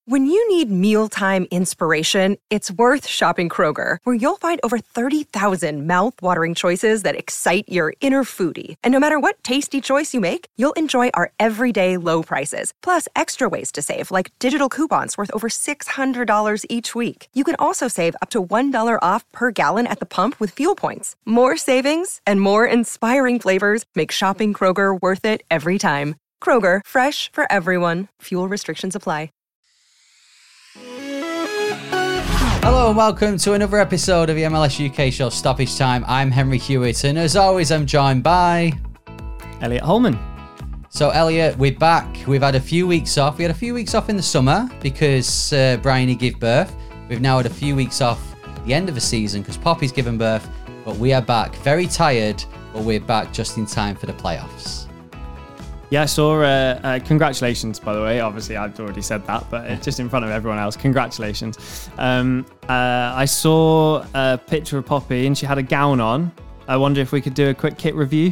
When you need mealtime inspiration, it's worth shopping Kroger, where you'll find over 30,000 mouth-watering choices that excite your inner foodie. And no matter what tasty choice you make, you'll enjoy our everyday low prices, plus extra ways to save, like digital coupons worth over $600 each week. You can also save up to $1 off per gallon at the pump with fuel points. More savings and more inspiring flavors make shopping Kroger worth it every time. Kroger, fresh for everyone. Fuel restrictions apply. Hello and welcome to another episode of the MLS UK show Stoppage Time. I'm Henry Hewitt, and as always I'm joined by Elliot Holman. So Elliot, we're back. We've had a few weeks off. We had a few weeks off in the summer because Bryony gave birth. We've now had a few weeks off the end of the season because Poppy's given birth, but we are back very tired, but we're back just in time for the playoffs. Yeah, I saw, congratulations, by the way. Obviously, I've already said that, but just in front of everyone else, congratulations. I saw a picture of Poppy and she had a gown on. I wonder if we could do a quick kit review.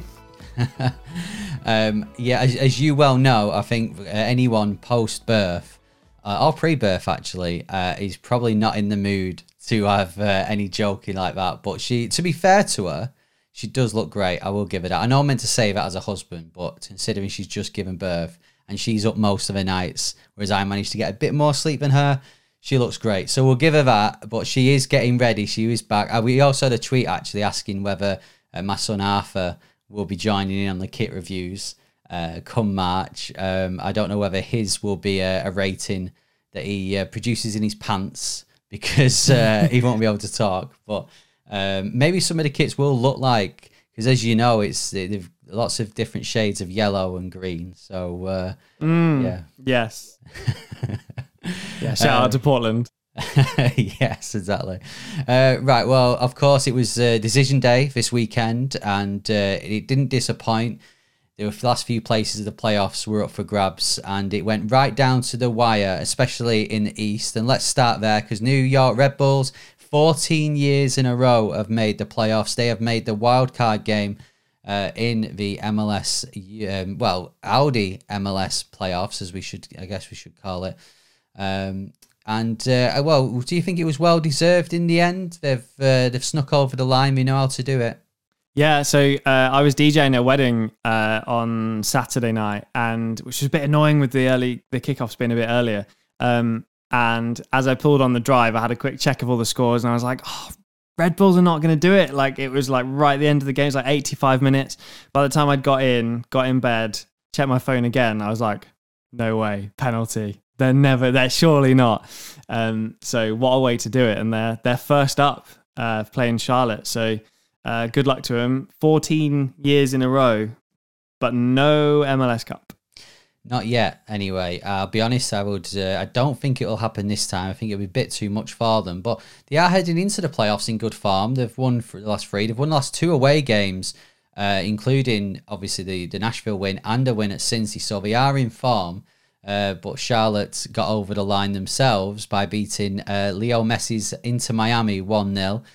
Yeah, as you well know, I think anyone post-birth, or pre-birth actually, is probably not in the mood to have any joking like that. But to be fair to her, she does look great. I will give her that. I know I'm meant to say that as a husband, but considering she's just given birth and she's up most of the nights, whereas I managed to get a bit more sleep than her, she looks great. So we'll give her that, but she is getting ready. She is back. We also had a tweet actually asking whether my son Arthur will be joining in on the kit reviews come March. I don't know whether his will be a rating that he produces in his pants because he won't be able to talk, but maybe some of the kits will look like, because as you know, they've lots of different shades of yellow and green. So yeah, yes, yeah. Shout out to Portland. Yes, exactly. Right. Well, of course, it was decision day this weekend, and it didn't disappoint. The last few places of the playoffs were up for grabs, and it went right down to the wire, especially in the East. And let's start there, because New York Red Bulls, 14 years in a row, have made the playoffs. They have made the wild card game in the MLS, Audi MLS playoffs, I guess we should call it. Well, do you think it was well deserved in the end? They've snuck over the line. They know how to do it. Yeah, so I was DJing a wedding on Saturday night, and which was a bit annoying with the kickoffs being a bit earlier. And as I pulled on the drive, I had a quick check of all the scores, and I was like, oh, Red Bulls are not going to do it. Like, it was like right at the end of the game, it was like 85 minutes. By the time I'd got in bed, checked my phone again, I was like, no way, penalty. They're surely not. So what a way to do it. And they're first up playing Charlotte. So good luck to them. 14 years in a row, but no MLS Cup. Not yet, anyway. I'll be honest, I don't think it'll happen this time. I think it'll be a bit too much for them. But they are heading into the playoffs in good form. They've won for the last 3. They've won the last 2 away games, including, obviously, the Nashville win and a win at Cincy. So they are in form. But Charlotte got over the line themselves by beating Leo Messi's Inter Miami 1-0.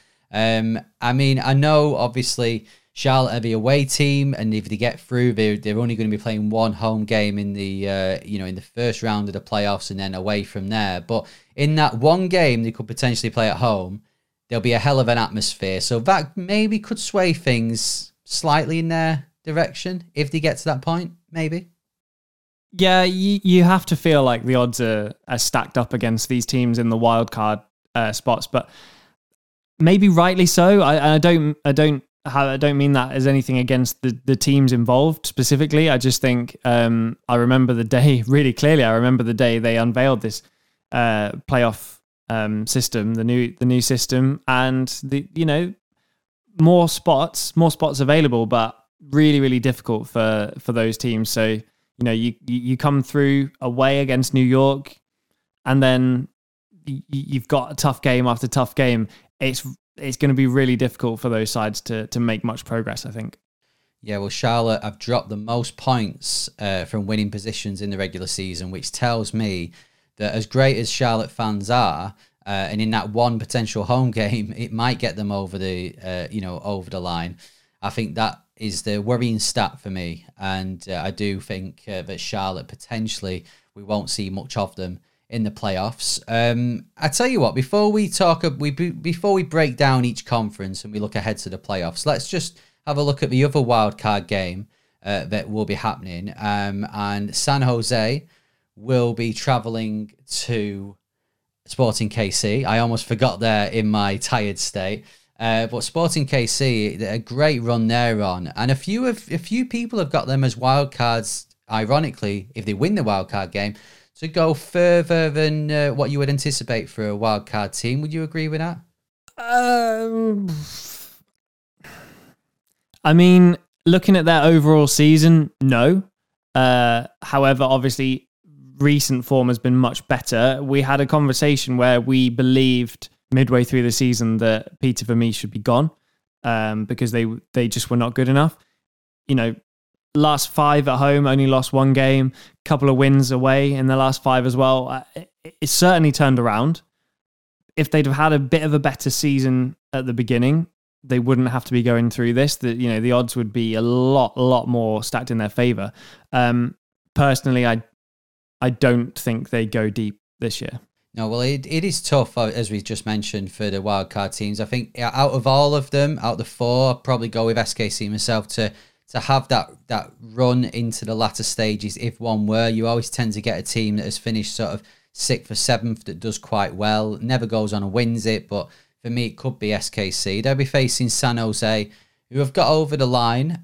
I mean, I know, obviously, Charlotte are the away team, and if they get through, they're only going to be playing one home game in the in the first round of the playoffs, and then away from there. But in that one game they could potentially play at home, there'll be a hell of an atmosphere. So that maybe could sway things slightly in their direction if they get to that point. Maybe. Yeah, you have to feel like the odds are stacked up against these teams in the wild card spots, but maybe rightly so. I don't mean that as anything against the teams involved specifically. I just think I remember the day really clearly. I remember the day they unveiled this playoff system, the new system, and more spots available, but really, really difficult for those teams. So you come through away against New York, and then you've got a tough game after tough game. It's going to be really difficult for those sides to make much progress, I think. Yeah, well, Charlotte have dropped the most points from winning positions in the regular season, which tells me that as great as Charlotte fans are, and in that one potential home game, it might get them over the line. I think that is the worrying stat for me, and I do think that Charlotte potentially we won't see much of them in the playoffs. I tell you what, before we break down each conference and we look ahead to the playoffs, let's just have a look at the other wildcard game that will be happening. And San Jose will be traveling to Sporting KC. I almost forgot there in my tired state. But Sporting KC, a great run they're on. And a few people have got them as wildcards, ironically, if they win the wildcard game, to go further than what you would anticipate for a wildcard team. Would you agree with that? I mean, looking at their overall season, no. However, obviously, recent form has been much better. We had a conversation where we believed midway through the season that Peter Vermees should be gone because they just were not good enough. You know, last 5 at home, only lost 1 game, couple of wins away in the last 5 as well. It's certainly turned around. If they'd have had a bit of a better season at the beginning, they wouldn't have to be going through this. The odds would be a lot more stacked in their favor. Personally, I don't think they go deep this year. No, well, it is tough, as we just mentioned, for the wildcard teams. I think out of all of them, out of the 4, I'd probably go with SKC myself to have that run into the latter stages. If one were, you always tend to get a team that has finished sort of 6th or 7th that does quite well, never goes on and wins it. But for me, it could be SKC. They'll be facing San Jose, who have got over the line.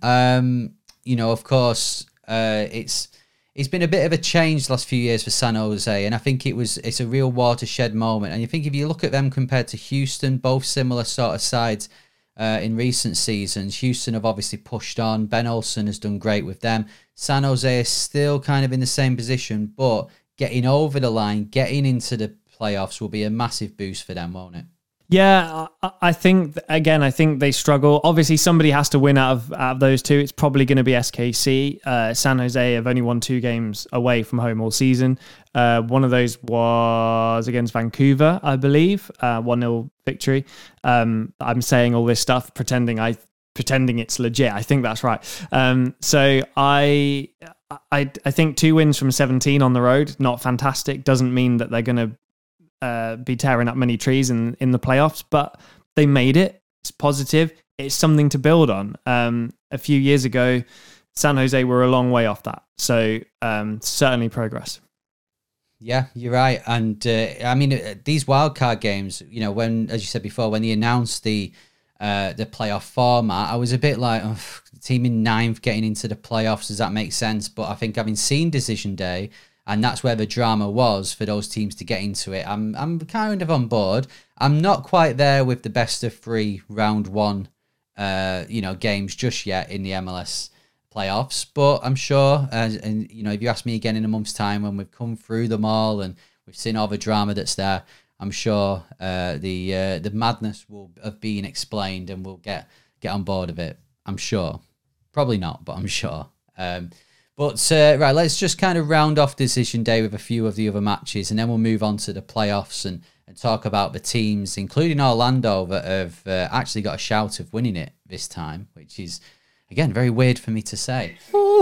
Of course, it's been a bit of a change the last few years for San Jose, and I think it's a real watershed moment. And you think if you look at them compared to Houston, both similar sort of sides in recent seasons, Houston have obviously pushed on. Ben Olsen has done great with them. San Jose is still kind of in the same position, but getting over the line, getting into the playoffs will be a massive boost for them, won't it? Yeah, I think they struggle. Obviously, somebody has to win out of those two. It's probably going to be SKC. San Jose have only won 2 games away from home all season. One of those was against Vancouver, I believe, 1-0 victory. I'm saying all this stuff, pretending it's legit. I think that's right. So I think 2 wins from 17 on the road, not fantastic. Doesn't mean that they're going to be tearing up many trees in the playoffs, but they made it. It's positive. It's something to build on. A few years ago, San Jose were a long way off that. So certainly progress. Yeah, you're right. And these wildcard games, when, as you said before, when they announced the playoff format, I was a bit like, team in 9th getting into the playoffs, does that make sense? But I think having seen Decision Day, and that's where the drama was for those teams to get into it, I'm kind of on board. I'm not quite there with the best of 3 round 1, games just yet in the MLS playoffs. But I'm sure, and if you ask me again in a month's time when we've come through them all and we've seen all the drama that's there, I'm sure the madness will have been explained and we'll get on board of it. I'm sure. Probably not, but I'm sure. Right, let's just kind of round off Decision Day with a few of the other matches, and then we'll move on to the playoffs and talk about the teams, including Orlando, that have actually got a shout of winning it this time, which is, again, very weird for me to say.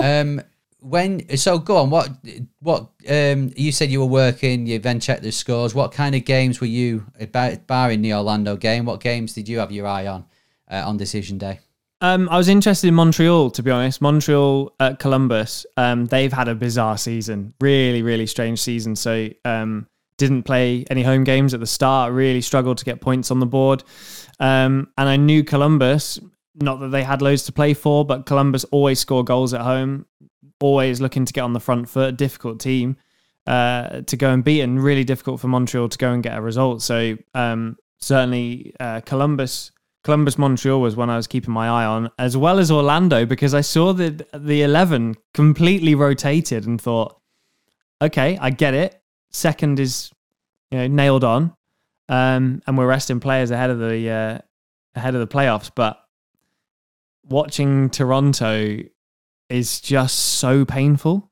So go on, what you said you were working, you then checked the scores. What kind of games were you, barring the Orlando game, what games did you have your eye on Decision Day? I was interested in Montreal, to be honest. Montreal at Columbus, they've had a bizarre season. Really, really strange season. So didn't play any home games at the start. Really struggled to get points on the board. And I knew Columbus, not that they had loads to play for, but Columbus always score goals at home. Always looking to get on the front foot. Difficult team to go and beat, and really difficult for Montreal to go and get a result. So certainly Columbus-Montreal was one I was keeping my eye on, as well as Orlando, because I saw the 11 completely rotated and thought, okay, I get it. Second is nailed on, and we're resting players ahead of the playoffs. But watching Toronto is just so painful.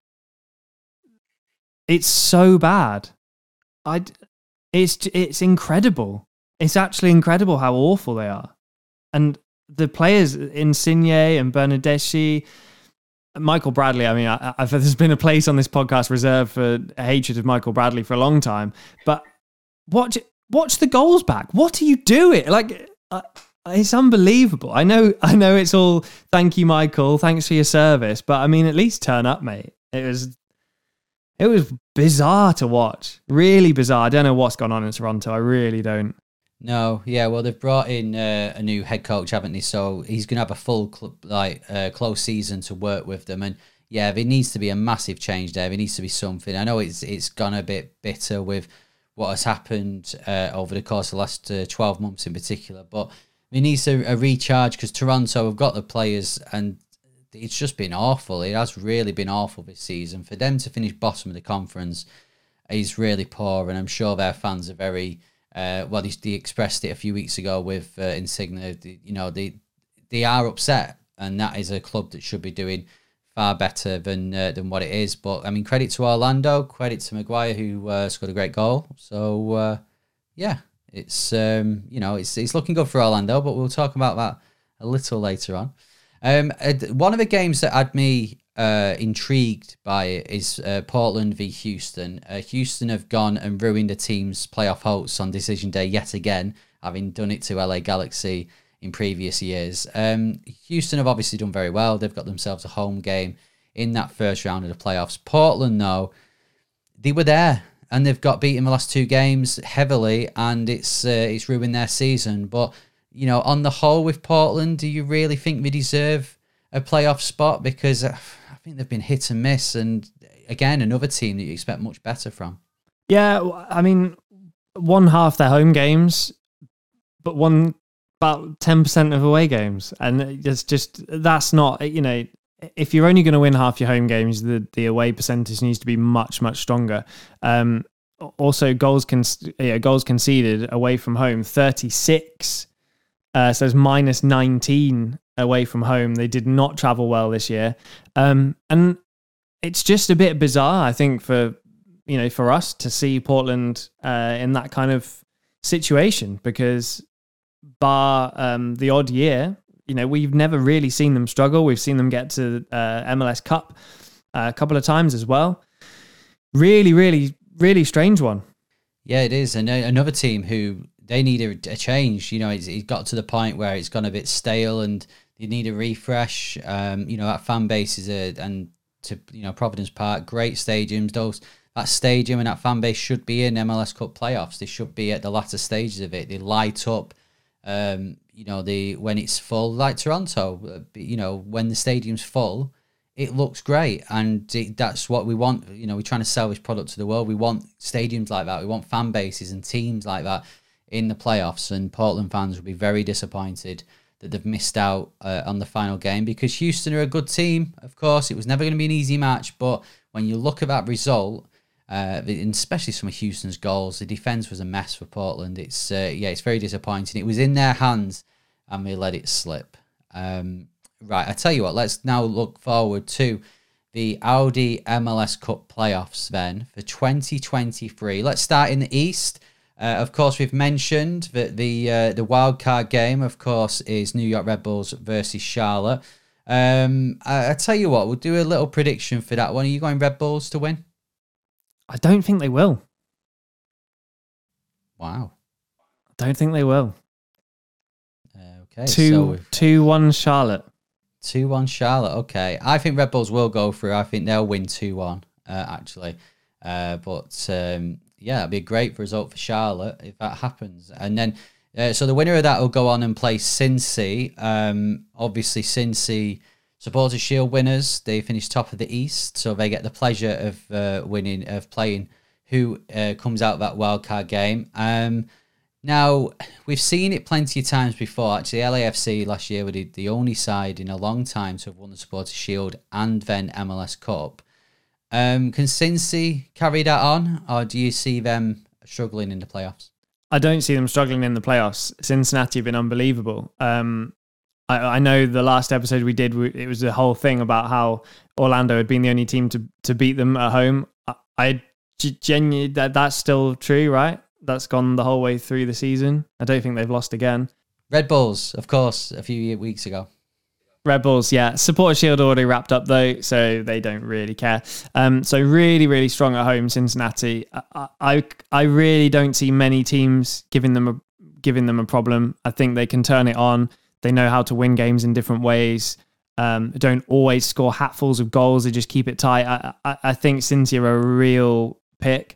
It's so bad. It's incredible. It's actually incredible how awful they are. And the players, Insigne and Bernardeschi, Michael Bradley, I mean, there's been a place on this podcast reserved for a hatred of Michael Bradley for a long time, but watch the goals back. What are you doing? Like, it's unbelievable. I know it's all, thank you, Michael, thanks for your service, but I mean, at least turn up, mate. It was bizarre to watch. Really bizarre. I don't know what's gone on in Toronto. I really don't. No, yeah, well, they've brought in a new head coach, haven't they? So he's going to have a full close season to work with them. And yeah, there needs to be a massive change there. There needs to be something. I know it's gone a bit bitter with what has happened over the course of the last 12 months in particular, but it needs a recharge, because Toronto have got the players, and it's just been awful. It has really been awful this season. For them to finish bottom of the conference is really poor, and I'm sure their fans are very... well, they expressed it a few weeks ago with Insignia. They are upset, and that is a club that should be doing far better than what it is. But I mean, credit to Orlando, credit to Maguire, who scored a great goal. So yeah, it's it's looking good for Orlando, but we'll talk about that a little later on. One of the games that had me intrigued by it is Portland v Houston. Houston have gone and ruined the team's playoff hopes on decision day yet again, having done it to LA Galaxy in previous years. Houston have obviously done very well. They've got themselves a home game in that first round of the playoffs. Portland, though, they were there, and they've got beaten the last two games heavily, and it's ruined their season. But on the whole, with Portland, do you really think they deserve a playoff spot? Because I think they've been hit and miss, and again, another team that you expect much better from. Yeah, I mean, won half their home games, but won about 10% of away games, and it's just, that's not, if you're only going to win half your home games, the away percentage needs to be much, much stronger. Also, goals conceded away from home, 36. So it's minus 19 away from home. They did not travel well this year. And it's just a bit bizarre, I think, for us to see Portland in that kind of situation, because bar the odd year, we've never really seen them struggle. We've seen them get to MLS Cup a couple of times as well. Really, really, really strange one. Yeah, it is. And another team who they need a change. It got to the point where it's gone a bit stale, and you need a refresh. That fan base Providence Park, great stadiums. That stadium and that fan base should be in MLS Cup playoffs. They should be at the latter stages of it. They light up, when it's full, like Toronto. When the stadium's full, it looks great, and that's what we want. We're trying to sell this product to the world. We want stadiums like that. We want fan bases and teams like that in the playoffs, and Portland fans will be very disappointed that they've missed out on the final game, because Houston are a good team. Of course, it was never going to be an easy match, but when you look at that result, and especially some of Houston's goals, the defence was a mess for Portland. It's very disappointing. It was in their hands, and they let it slip. Right, I tell you what, let's now look forward to the Audi MLS Cup playoffs then for 2023. Let's start in the East. Of course, we've mentioned that the wildcard game, of course, is New York Red Bulls versus Charlotte. I tell you what, we'll do a little prediction for that one. Are you going Red Bulls to win? I don't think they will. Wow. I don't think they will. Okay. 2-1 Charlotte. 2-1 Charlotte. Okay. I think Red Bulls will go through. I think they'll win 2-1, actually. Yeah, it'd be a great result for Charlotte if that happens. And then, so the winner of that will go on and play Cincy. Obviously, Cincy Supporters Shield winners. They finish top of the East, so they get the pleasure of playing who comes out of that wildcard game. Now, we've seen it plenty of times before. Actually, LAFC last year were the only side in a long time to have won the Supporters Shield and then MLS Cup. Can Cincy carry that on, or do you see them struggling in the playoffs? I don't see them struggling in the playoffs. Cincinnati have been unbelievable. I know the last episode we did, it was a whole thing about how Orlando had been the only team to beat them at home. I genuinely, that's still true, right? That's gone the whole way through the season. I don't think they've lost again. Red Bulls, of course, a few weeks ago. Red Bulls, yeah. Supporter Shield already wrapped up though, so they don't really care. So really, really strong at home, Cincinnati. I really don't see many teams giving them a problem. I think they can turn it on. They know how to win games in different ways. Don't always score hatfuls of goals. They just keep it tight. I think Cincy are a real pick.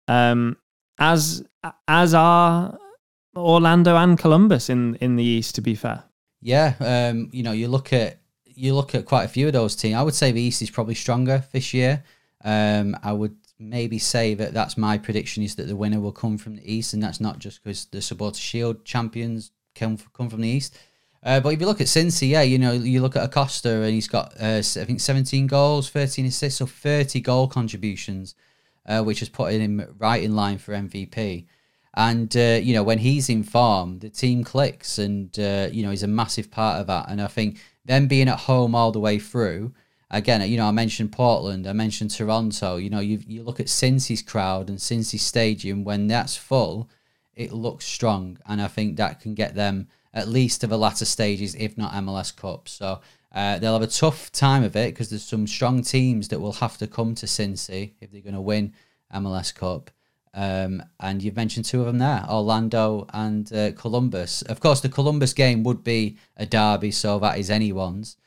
As are Orlando and Columbus in the East, to be fair. Yeah, you look at quite a few of those teams. I would say the East is probably stronger this year. I would maybe say that's my prediction, is that the winner will come from the East, and that's not just because the Supporter Shield champions come from the East. But if you look at Cincy, you look at Acosta, and he's got I think 17 goals, 13 assists, so 30 goal contributions, which has put him right in line for MVP. And, when he's in form, the team clicks, and, he's a massive part of that. And I think them being at home all the way through, again, I mentioned Portland, I mentioned Toronto, you look at Cincy's crowd and Cincy Stadium, when that's full, it looks strong. And I think that can get them at least to the latter stages, if not MLS Cup. So they'll have a tough time of it, because there's some strong teams that will have to come to Cincy if they're going to win MLS Cup. And you've mentioned two of them there, Orlando and Columbus. Of course, the Columbus game would be a derby, so that is anyone's.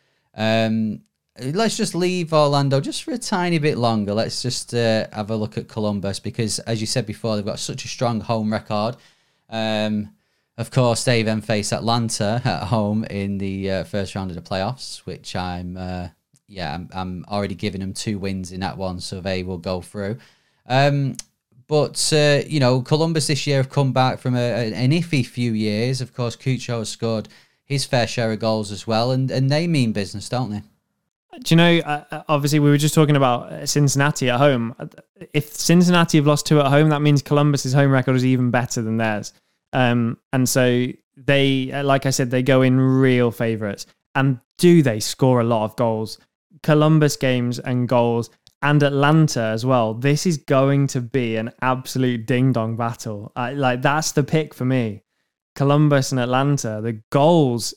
Let's just leave Orlando just for a tiny bit longer. Let's just have a look at Columbus, because, as you said before, they've got such a strong home record. Of course, they then face Atlanta at home in the first round of the playoffs, which I'm already giving them 2 wins in that one, so they will go through. But Columbus this year have come back from an iffy few years. Of course, Cucho has scored his fair share of goals as well, and they mean business, don't they? Do you know, obviously we were just talking about Cincinnati at home. If Cincinnati have lost 2 at home, that means Columbus's home record is even better than theirs. And so they, like I said, they go in real favourites. And do they score a lot of goals? Columbus games and goals, and Atlanta as well. This is going to be an absolute ding-dong battle. That's the pick for me. Columbus and Atlanta. The goals,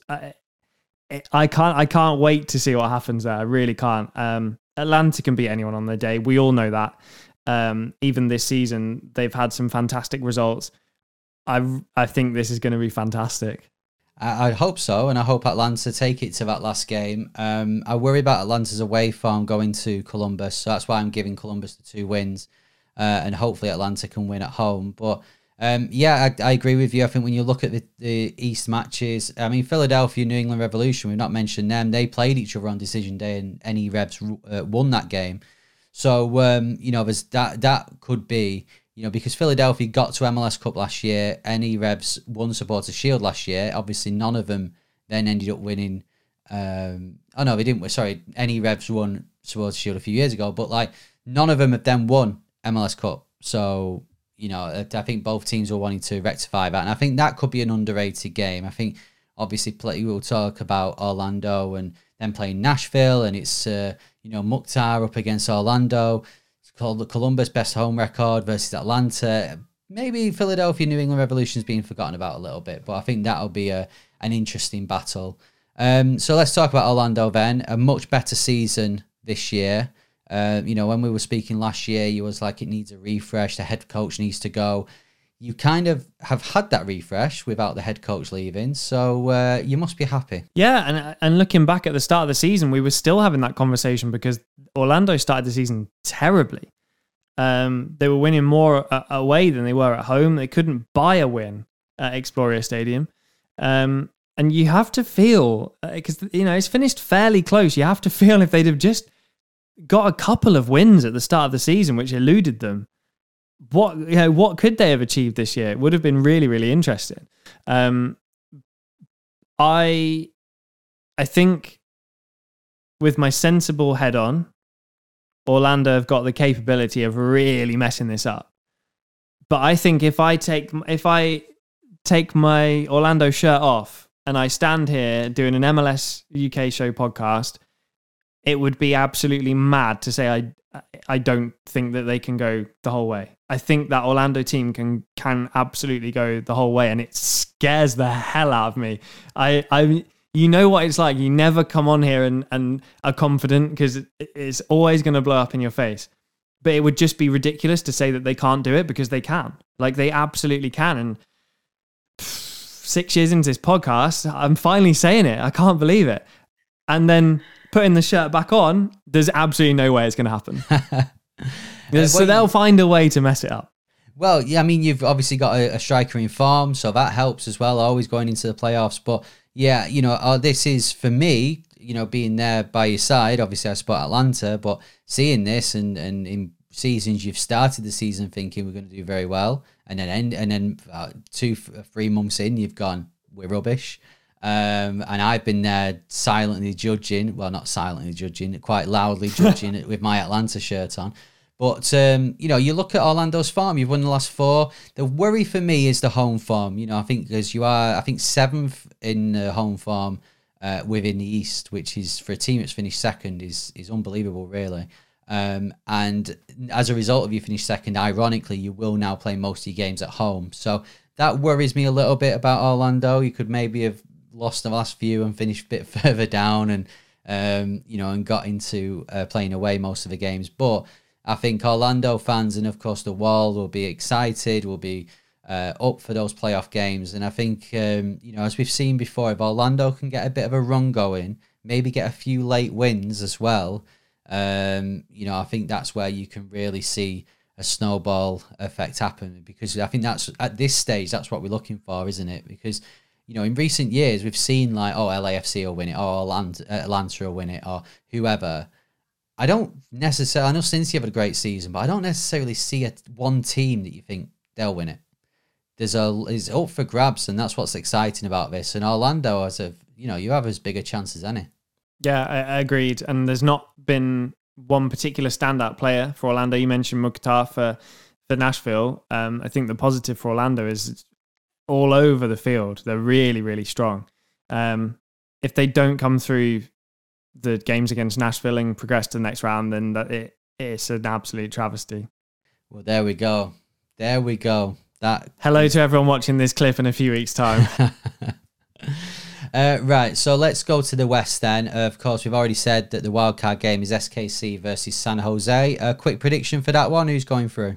I can't wait to see what happens there. I really can't. Atlanta can beat anyone on their day. We all know that. Even this season, they've had some fantastic results. I think this is going to be fantastic. I hope so, and I hope Atlanta take it to that last game. I worry about Atlanta's away form going to Columbus, so that's why I'm giving Columbus the 2 wins, and hopefully Atlanta can win at home. But I agree with you. I think when you look at the East matches, I mean, Philadelphia, New England Revolution, we've not mentioned them. They played each other on decision day, and any Revs won that game. So, there's that could be... because Philadelphia got to MLS Cup last year, any Revs won Supporter Shield last year. Obviously, none of them then ended up winning. They didn't. Sorry, any Revs won Supporter Shield a few years ago, but none of them have then won MLS Cup. So, I think both teams were wanting to rectify that, and I think that could be an underrated game. I think obviously we'll talk about Orlando and then playing Nashville, and it's Mukhtar up against Orlando. Called the Columbus best home record versus Atlanta. Maybe Philadelphia, New England Revolution's being forgotten about a little bit, but I think that'll be an interesting battle. So let's talk about Orlando then. A much better season this year. When we were speaking last year, you was like, it needs a refresh. The head coach needs to go. You kind of have had that refresh without the head coach leaving, so you must be happy. Yeah, and looking back at the start of the season, we were still having that conversation because Orlando started the season terribly. They were winning more away than they were at home. They couldn't buy a win at Exploria Stadium. And you have to feel, because it's finished fairly close, you have to feel if they'd have just got a couple of wins at the start of the season, which eluded them, what could they have achieved this year? It would have been really, really interesting. I think with my sensible head on, Orlando have got the capability of really messing this up. But I think if I take my Orlando shirt off and I stand here doing an MLS UK show podcast, it would be absolutely mad to say I don't think that they can go the whole way. I think that Orlando team can absolutely go the whole way, and it scares the hell out of me. You know what it's like. You never come on here and are confident because it's always going to blow up in your face. But it would just be ridiculous to say that they can't do it because they can. Like, they absolutely can. And 6 years into this podcast, I'm finally saying it. I can't believe it. And then putting the shirt back on, there's absolutely no way it's going to happen. So they'll find a way to mess it up. Well, yeah, I mean, you've obviously got a striker in form, so that helps as well, always going into the playoffs. But yeah, this is, for me, being there by your side. Obviously, I support Atlanta, but seeing this and in seasons, you've started the season thinking we're going to do very well, and then 2-3 months in, you've gone, we're rubbish. And I've been there silently judging, well, not silently judging, quite loudly judging with my Atlanta shirt on. But, you look at Orlando's form, you've won the last 4. The worry for me is the home form. I think because you are, 7th in home form within the East, which is, for a team that's finished second, is unbelievable, really. And as a result of you finish second, ironically, you will now play most of your games at home. So that worries me a little bit about Orlando. You could maybe have lost the last few and finished a bit further down and, and got into playing away most of the games. But I think Orlando fans and, of course, the world will be excited, will be up for those playoff games. And I think, as we've seen before, if Orlando can get a bit of a run going, maybe get a few late wins as well, I think that's where you can really see a snowball effect happen. Because I think that's, at this stage, that's what we're looking for, isn't it? Because, in recent years, we've seen like, LAFC will win it, or Atlanta will win it, or whoever. I don't necessarily, I know Cincy have a great season, but I don't necessarily see one team that you think they'll win it. It's up for grabs, and that's what's exciting about this. And Orlando, you have as big a chance as any. Yeah, I agreed. And there's not been one particular standout player for Orlando. You mentioned Mukhtar for Nashville. I think the positive for Orlando is all over the field. They're really, really strong. If they don't come through the games against Nashville and progress to the next round, then it's an absolute travesty. Well, there we go. Hello to everyone watching this clip in a few weeks' time. Right, so let's go to the West then. Of course, we've already said that the wildcard game is SKC versus San Jose. A quick prediction for that one. Who's going through?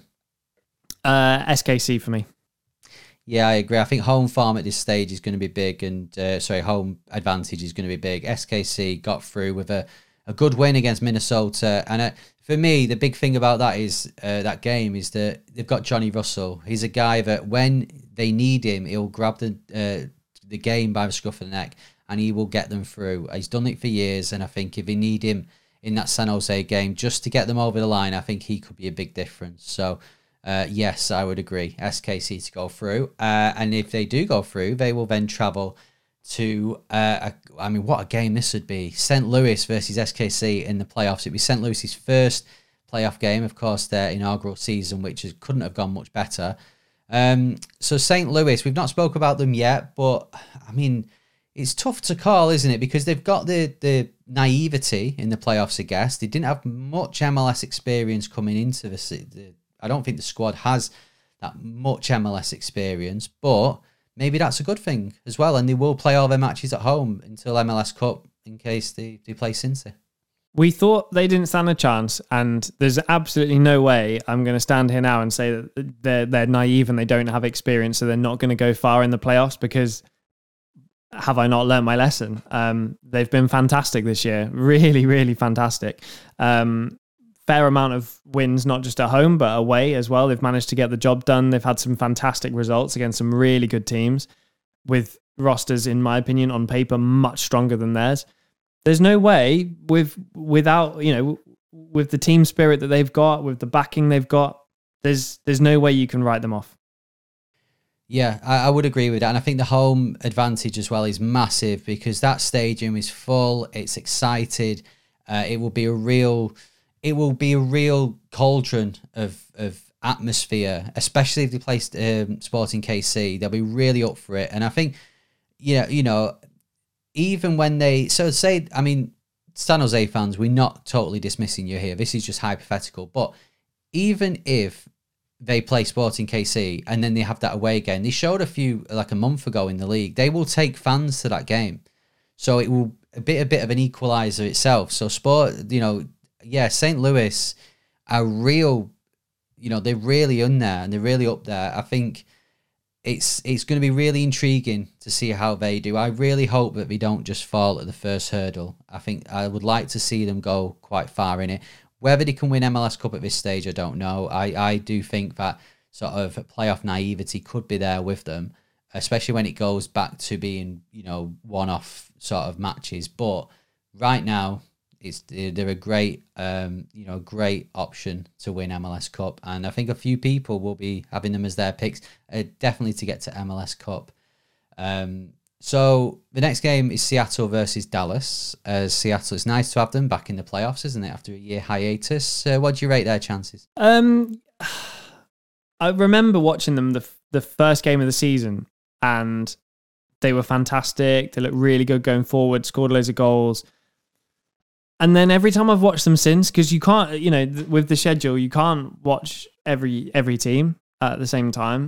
SKC for me. Yeah, I agree. I think home form at this stage is going to be big, and home advantage is going to be big. SKC got through with a good win against Minnesota, and for me, the big thing about that is that game is that they've got Johnny Russell. He's a guy that when they need him, he'll grab the game by the scruff of the neck, and he will get them through. He's done it for years, and I think if they need him in that San Jose game just to get them over the line, I think he could be a big difference. So. Yes, I would agree. SKC to go through. And if they do go through, they will then travel to, what a game this would be. St. Louis versus SKC in the playoffs. It'd be St. Louis's first playoff game, of course, their inaugural season, which couldn't have gone much better. So St. Louis, we've not spoke about them yet, but, it's tough to call, isn't it? Because they've got the naivety in the playoffs, I guess. They didn't have much MLS experience coming into I don't think the squad has that much MLS experience, but maybe that's a good thing as well. And they will play all their matches at home until MLS Cup in case they play Cincy. We thought they didn't stand a chance, and there's absolutely no way I'm going to stand here now and say that they're naive and they don't have experience, so they're not going to go far in the playoffs, because have I not learned my lesson? They've been fantastic this year. Really, really fantastic. Fair amount of wins, not just at home, but away as well. They've managed to get the job done. They've had some fantastic results against some really good teams with rosters, in my opinion, on paper, much stronger than theirs. There's no way without, with the team spirit that they've got, with the backing they've got, there's no way you can write them off. Yeah, I would agree with that. And I think the home advantage as well is massive, because that stadium is full. It's excited. It will be a real cauldron of atmosphere, especially if they play Sporting KC. They'll be really up for it. And I think, even when San Jose fans, we're not totally dismissing you here. This is just hypothetical. But even if they play Sporting KC and then they have that away game, they showed a month ago in the league, they will take fans to that game. So it will be a bit of an equaliser itself. So St. Louis are real, they're really in there and they're really up there. I think it's going to be really intriguing to see how they do. I really hope that they don't just fall at the first hurdle. I think I would like to see them go quite far in it. Whether they can win MLS Cup at this stage, I don't know. I do think that sort of playoff naivety could be there with them, especially when it goes back to being, one-off sort of matches. But right now, they're a great, great option to win MLS Cup, and I think a few people will be having them as their picks, definitely to get to MLS Cup. So the next game is Seattle versus Dallas. Seattle, it's nice to have them back in the playoffs, isn't it? After a year hiatus, what do you rate their chances? I remember watching them the first game of the season, and they were fantastic. They looked really good going forward, scored loads of goals. And then every time I've watched them since, because you can't, with the schedule, you can't watch every team at the same time.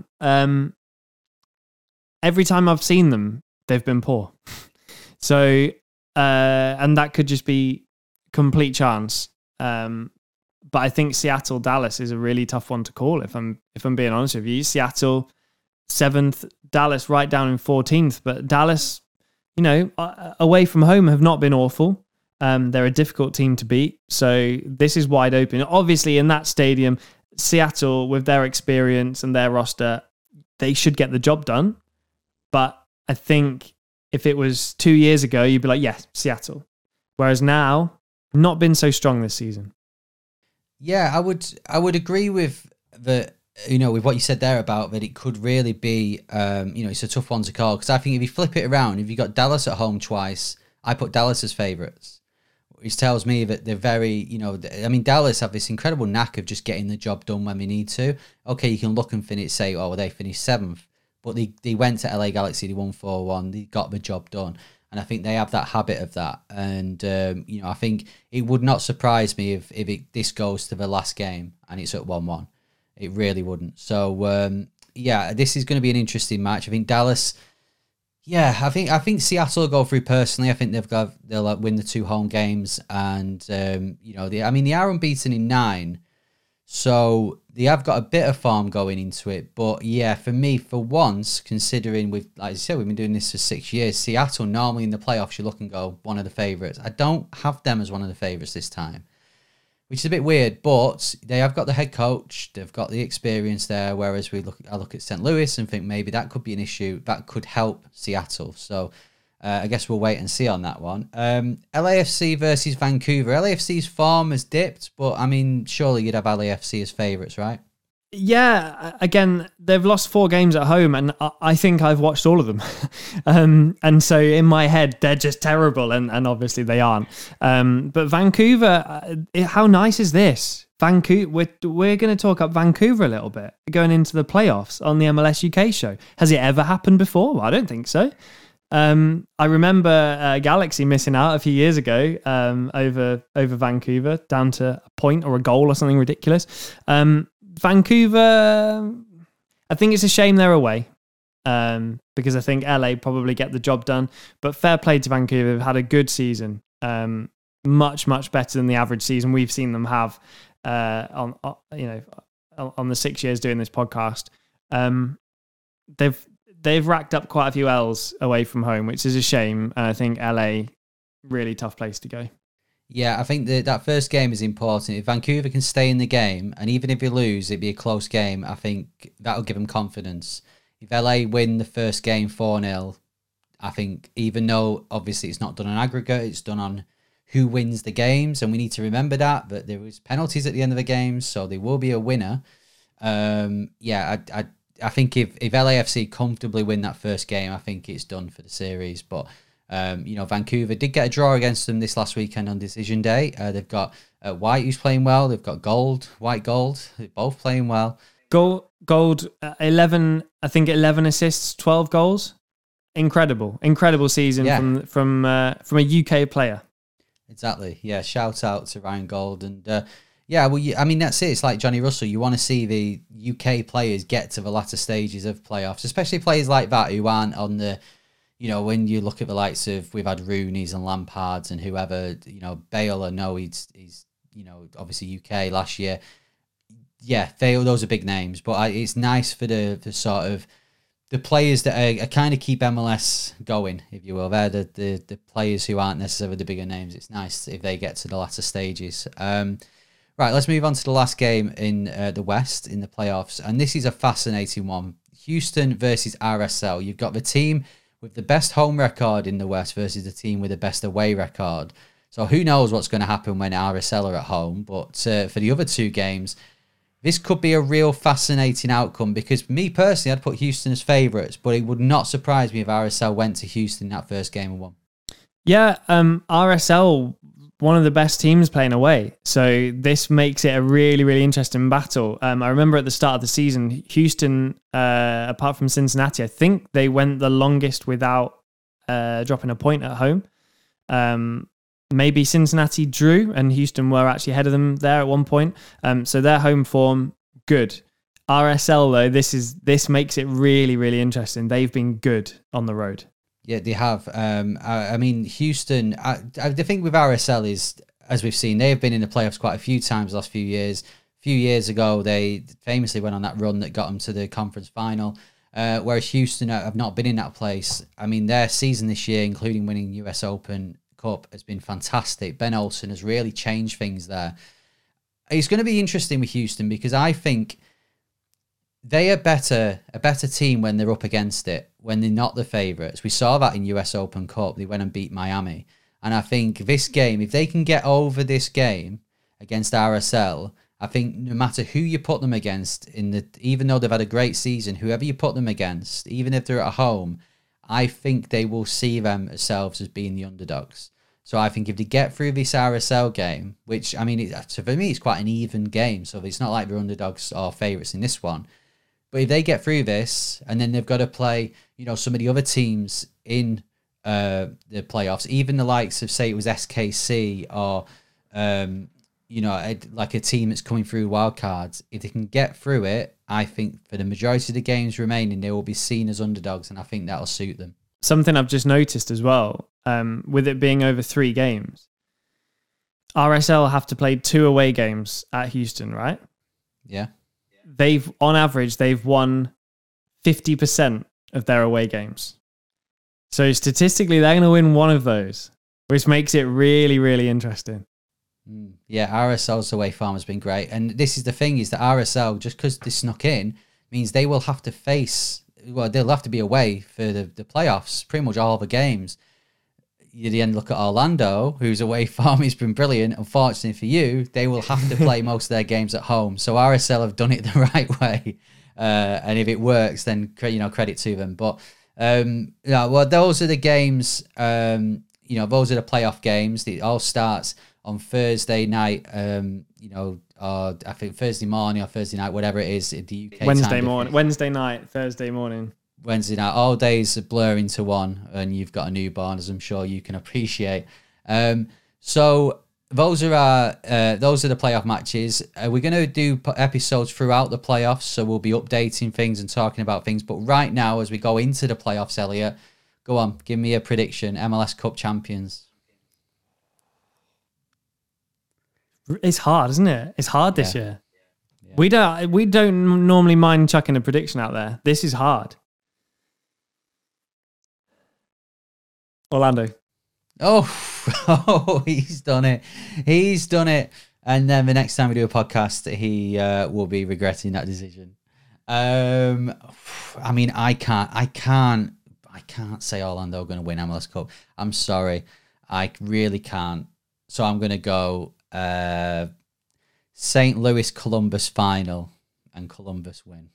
Every time I've seen them, they've been poor. So, and that could just be complete chance. But I think Seattle Dallas is a really tough one to call. If I'm being honest with you, Seattle 7th, Dallas right down in 14th. But Dallas, away from home have not been awful. They're a difficult team to beat. So this is wide open. Obviously, in that stadium, Seattle, with their experience and their roster, they should get the job done. But I think if it was 2 years ago, you'd be like, yes, Seattle. Whereas now, not been so strong this season. Yeah, I would agree with with what you said there about that. It could really be, it's a tough one to call, because I think if you flip it around, if you got Dallas at home twice, I put Dallas as favourites, which tells me that they're very, Dallas have this incredible knack of just getting the job done when they need to. Okay, you can look and say, they finished 7th, but they went to LA Galaxy, they won 4-1, they got the job done. And I think they have that habit of that. And, I think it would not surprise me if this goes to the last game and it's at 1-1. It really wouldn't. So, this is going to be an interesting match. I think Dallas, I think Seattle will go through personally. I think they'll win the 2 home games. And, they are unbeaten in 9. So they have got a bit of form going into it. But for me, for once, considering like I said, we've been doing this for 6 years, Seattle normally in the playoffs, you look and go, one of the favourites. I don't have them as one of the favourites this time, which is a bit weird, but they have got the head coach, they've got the experience there, whereas I look at St. Louis and think maybe that could be an issue. That could help Seattle. So I guess we'll wait and see on that one. LAFC versus Vancouver. LAFC's form has dipped, but surely you'd have LAFC as favourites, right? Yeah, again, they've lost 4 games at home, and I think I've watched all of them. And so in my head, they're just terrible, and obviously they aren't. But Vancouver, how nice is this? Vancouver, we're going to talk up Vancouver a little bit, going into the playoffs on the MLS UK show. Has it ever happened before? Well, I don't think so. I remember Galaxy missing out a few years ago over Vancouver, down to a point or a goal or something ridiculous. Vancouver, I think it's a shame they're away, because I think LA probably get the job done. But fair play to Vancouver, they've had a good season, much better than the average season we've seen them have on the 6 years doing this podcast. They've racked up quite a few L's away from home, which is a shame. And I think LA, really tough place to go. Yeah, I think that first game is important. If Vancouver can stay in the game, and even if they lose, it'd be a close game, I think that'll give them confidence. If LA win the first game 4-0, I think, even though obviously it's not done on aggregate, it's done on who wins the games, and we need to remember that there was penalties at the end of the games, so there will be a winner. I think if LAFC comfortably win that first game, I think it's done for the series. But Vancouver did get a draw against them this last weekend on Decision Day. They've got White, who's playing well. They've got White Gold. They're both playing well. Gold, 11 assists, 12 goals. Incredible season from a UK player. Exactly. Yeah. Shout out to Ryan Gold. And that's it. It's like Johnny Russell. You want to see the UK players get to the latter stages of playoffs, especially players like that who aren't on the when you look at the likes of, we've had Rooney's and Lampards and whoever, Bale, I know he's obviously UK last year. Yeah, those are big names, but it's nice for the sort of the players that are kind of keep MLS going, if you will. They're the players who aren't necessarily the bigger names. It's nice if they get to the latter stages. Right, let's move on to the last game in the West in the playoffs, and this is a fascinating one. Houston versus RSL. You've got the team with the best home record in the West versus the team with the best away record. So who knows what's going to happen when RSL are at home. But for the other two games, this could be a real fascinating outcome, because me personally, I'd put Houston as favourites, but it would not surprise me if RSL went to Houston in that first game and won. Yeah, RSL, one of the best teams playing away. So this makes it a really, really interesting battle. I remember at the start of the season, Houston, apart from Cincinnati, I think they went the longest without dropping a point at home. Maybe Cincinnati drew and Houston were actually ahead of them there at one point. So their home form, good. RSL, though, this makes it really, really interesting. They've been good on the road. Yeah, they have. I mean, Houston, the thing with RSL is, as we've seen, they've been in the playoffs quite a few times the last few years. A few years ago, they famously went on that run that got them to the conference final, whereas Houston have not been in that place. I mean, their season this year, including winning US Open Cup, has been fantastic. Ben Olsen has really changed things there. It's going to be interesting with Houston, because I think they are a better team when they're up against it, when they're not the favourites. We saw that in US Open Cup. They went and beat Miami. And I think this game, if they can get over this game against RSL, I think no matter who you put them against, even though they've had a great season, whoever you put them against, even if they're at home, I think they will see themselves as being the underdogs. So I think if they get through this RSL game, which, I mean, for me, it's quite an even game. So it's not like they're underdogs or favourites in this one. But if they get through this, and then they've got to play, some of the other teams in the playoffs, even the likes of, say, it was SKC or, like a team that's coming through wildcards, if they can get through it, I think for the majority of the games remaining, they will be seen as underdogs, and I think that'll suit them. Something I've just noticed as well, with it being over 3 games, RSL have to play 2 away games at Houston, right? Yeah. On average, they've won 50% of their away games. So statistically, they're going to win one of those, which makes it really, really interesting. Yeah, RSL's away form has been great. And this is the thing, is that RSL, just because they snuck in, means they will have to they'll have to be away for the playoffs, pretty much all the games. You then look at Orlando, whose away form has been brilliant. Unfortunately for you, they will have to play most of their games at home. So RSL have done it the right way. And if it works, then, credit to them. But, those are the games, those are the playoff games. It all starts on Thursday night, or I think Thursday morning or Thursday night, whatever it is, the UK Wednesday morning, Wednesday night, Thursday morning. Wednesday night, all days blur into one, and you've got a newborn, as I'm sure you can appreciate. So those are the playoff matches. We're going to do episodes throughout the playoffs, so we'll be updating things and talking about things. But right now, as we go into the playoffs, Elliot, go on, give me a prediction. MLS Cup champions. It's hard, isn't it? It's hard this year. Yeah. We don't normally mind chucking a prediction out there. This is hard. Orlando. Oh, he's done it. He's done it. And then the next time we do a podcast, he will be regretting that decision. I mean, I can't say Orlando are going to win MLS Cup. I'm sorry. I really can't. So I'm going to go St. Louis Columbus final and Columbus win.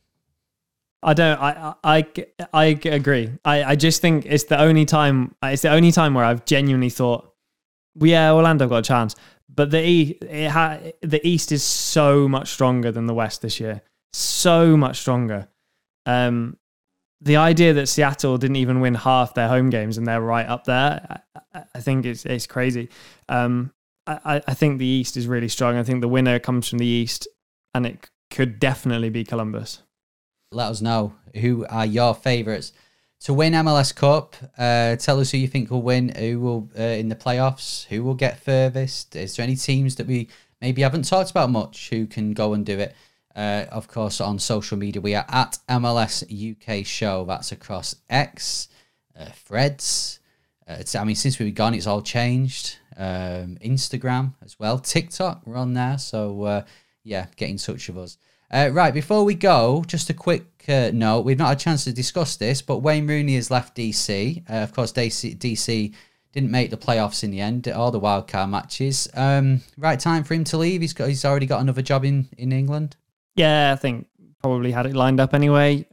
I agree. I just think it's the only time where I've genuinely thought, Orlando got a chance. But the East is so much stronger than the West this year. So much stronger. The idea that Seattle didn't even win half their home games and they're right up there, I think it's crazy. I think the East is really strong. I think the winner comes from the East, and it could definitely be Columbus. Let us know who are your favourites to win MLS Cup. Tell us who you think will win, who will in the playoffs, who will get furthest. Is there any teams that we maybe haven't talked about much who can go and do it? Of course, on social media, we are at MLS UK Show. That's across X, Threads. Since we've gone, it's all changed. Instagram as well. TikTok, we're on there. So, get in touch with us. Right, before we go, just a quick note. We've not had a chance to discuss this, but Wayne Rooney has left DC. Of course, DC didn't make the playoffs in the end, all the wildcard matches. Right time for him to leave. He's already got another job in England. Yeah, I think probably had it lined up anyway.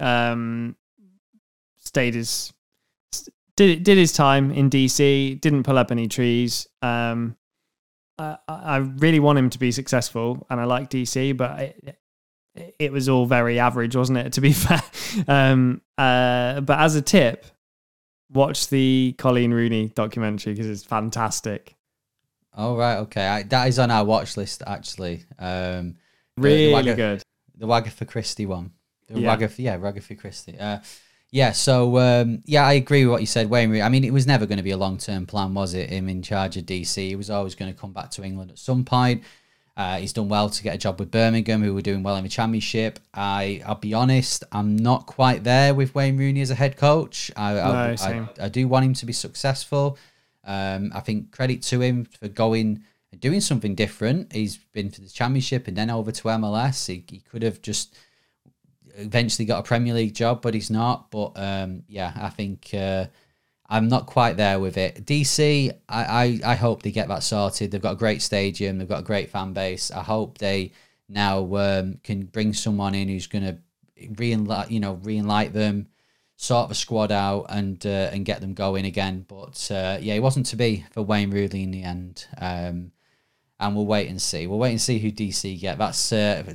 Did his time in DC. Didn't pull up any trees. I really want him to be successful, and I like DC, but it was all very average, wasn't it, to be fair? But as a tip, watch the Colleen Rooney documentary because it's fantastic. Oh, right, okay. That is on our watch list, actually. Really good. The Wagatha Christie one. Wagatha Christie. So I agree with what you said, Wayne Rooney. I mean, it was never going to be a long-term plan, was it, him in charge of DC? He was always going to come back to England at some point. He's done well to get a job with Birmingham, who were doing well in the Championship. I'll be honest, I'm not quite there with Wayne Rooney as a head coach. I do want him to be successful. I think credit to him for going and doing something different. He's been for the Championship and then over to MLS. He could have just eventually got a Premier League job, but he's not. But I think I'm not quite there with it. DC, I hope they get that sorted. They've got a great stadium. They've got a great fan base. I hope they now can bring someone in who's going to re-enlight them, sort the squad out, and get them going again. But it wasn't to be for Wayne Rooney in the end. And we'll wait and see. We'll wait and see who DC get. That's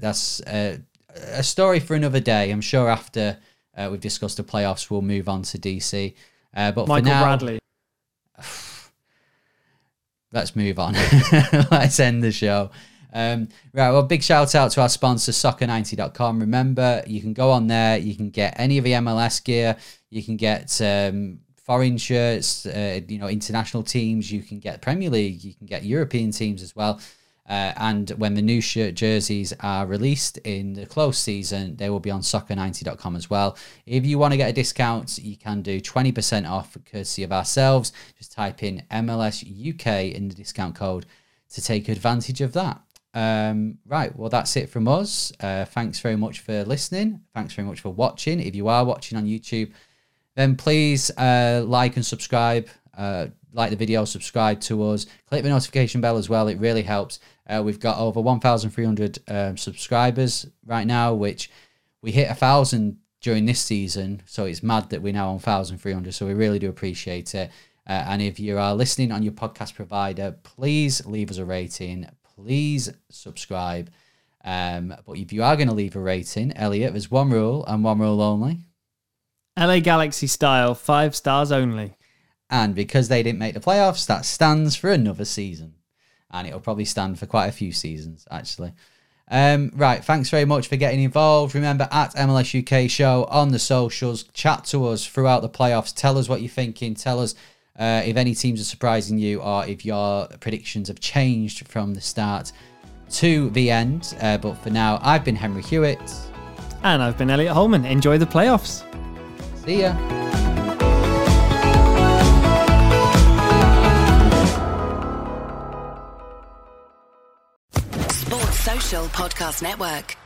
a story for another day. I'm sure after we've discussed the playoffs, we'll move on to DC. But Michael for now, Bradley. Let's move on. Let's end the show. Big shout out to our sponsor, Soccer90.com. Remember, you can go on there. You can get any of the MLS gear. You can get foreign shirts, international teams. You can get Premier League. You can get European teams as well. And when the new shirt jerseys are released in the close season, they will be on Soccer90.com as well. If you want to get a discount, you can do 20% off courtesy of ourselves. Just type in MLS UK in the discount code to take advantage of that. That's it from us. Thanks very much for listening. Thanks very much for watching. If you are watching on YouTube, then please like and subscribe. Like the video, subscribe to us. Click the notification bell as well. It really helps. We've got over 1,300 subscribers right now, which we hit 1,000 during this season. So it's mad that we're now on 1,300. So we really do appreciate it. And if you are listening on your podcast provider, please leave us a rating. Please subscribe. But if you are going to leave a rating, Elliot, there's one rule and one rule only. LA Galaxy style, 5 stars only. And because they didn't make the playoffs, that stands for another season. And it'll probably stand for quite a few seasons, actually. Thanks very much for getting involved. Remember, at MLS UK Show on the socials, chat to us throughout the playoffs. Tell us what you're thinking. Tell us if any teams are surprising you or if your predictions have changed from the start to the end. But for now, I've been Henry Hewitt. And I've been Elliot Holman. Enjoy the playoffs. See ya. Sports Social Podcast Network.